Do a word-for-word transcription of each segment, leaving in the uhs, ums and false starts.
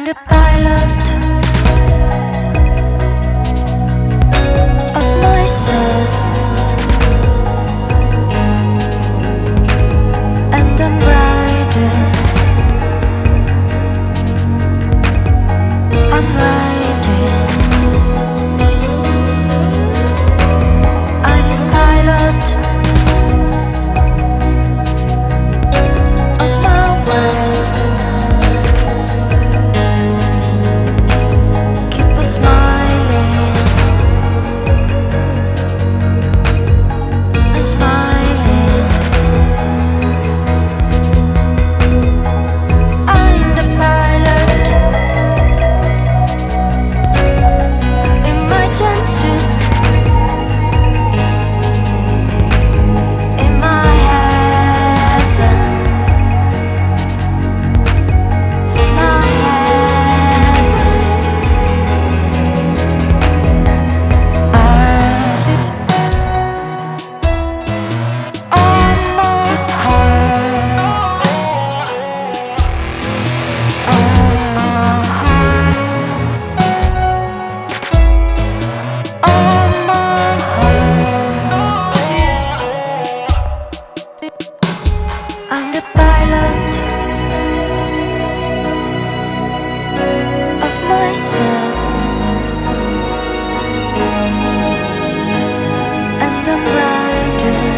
the pilot of myself, and I'm riding, I'm riding, I'm a pilot of my world. Keep a smiling, a smiling. I'm the pilot in my jumpsuit, in my heaven, my heaven. On my heart, on my heart, on my heart. I'm the pilot of myself, and I'm riding,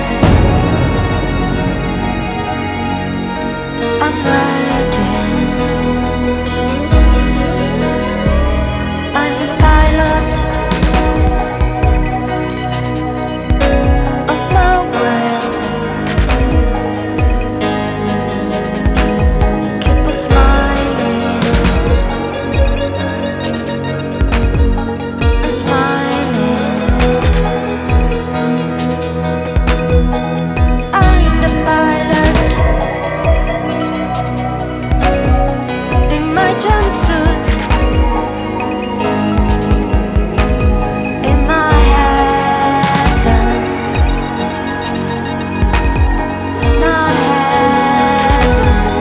I'm riding. I'm a pilot of my world. Keep a smiling, a smiling. I'm the pilot in my jumpsuit, in my heaven, my heaven.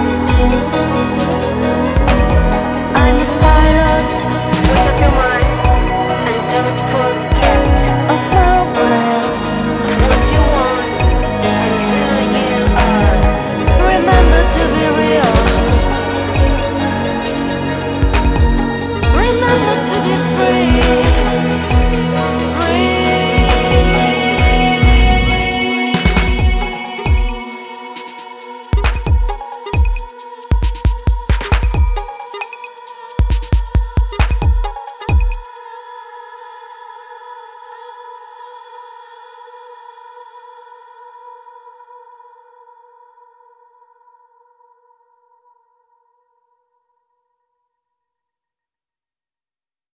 I'm a pilot Wake up your mind and don't forget of my world. what you want and who you are. Remember to be real. Remember to be free.